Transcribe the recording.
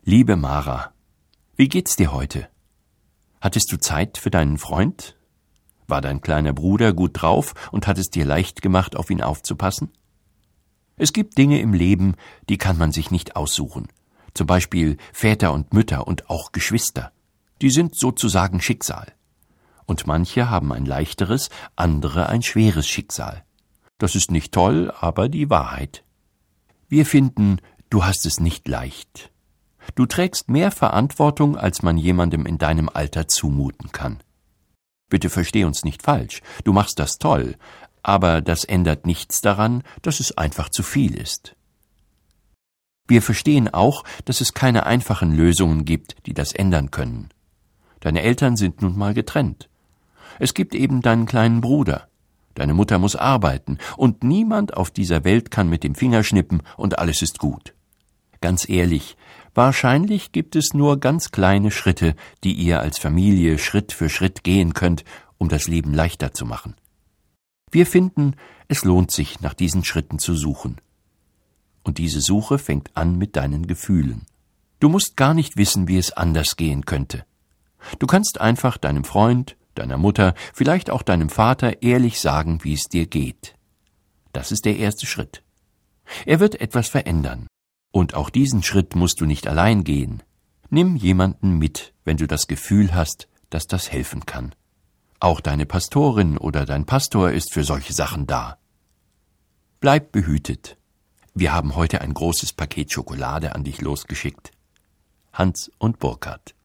Liebe Mara, wie geht's dir heute? Hattest du Zeit für deinen Freund? War dein kleiner Bruder gut drauf und hat es dir leicht gemacht, auf ihn aufzupassen? Es gibt Dinge im Leben, die kann man sich nicht aussuchen. Zum Beispiel Väter und Mütter und auch Geschwister. Die sind sozusagen Schicksal. Und manche haben ein leichteres, andere ein schweres Schicksal. Das ist nicht toll, aber die Wahrheit. Wir finden, du hast es nicht leicht. Du trägst mehr Verantwortung, als man jemandem in deinem Alter zumuten kann. Bitte versteh uns nicht falsch, du machst das toll, aber das ändert nichts daran, dass es einfach zu viel ist. Wir verstehen auch, dass es keine einfachen Lösungen gibt, die das ändern können. Deine Eltern sind nun mal getrennt. Es gibt eben deinen kleinen Bruder. Deine Mutter muss arbeiten, und niemand auf dieser Welt kann mit dem Finger schnippen und alles ist gut. Ganz ehrlich, wahrscheinlich gibt es nur ganz kleine Schritte, die ihr als Familie Schritt für Schritt gehen könnt, um das Leben leichter zu machen. Wir finden, es lohnt sich, nach diesen Schritten zu suchen. Und diese Suche fängt an mit deinen Gefühlen. Du musst gar nicht wissen, wie es anders gehen könnte. Du kannst einfach deinem Freund, deiner Mutter, vielleicht auch deinem Vater ehrlich sagen, wie es dir geht. Das ist der erste Schritt. Er wird etwas verändern. Und auch diesen Schritt musst du nicht allein gehen. Nimm jemanden mit, wenn du das Gefühl hast, dass das helfen kann. Auch deine Pastorin oder dein Pastor ist für solche Sachen da. Bleib behütet. Wir haben heute ein großes Paket Schokolade an dich losgeschickt. Hans und Burkhard.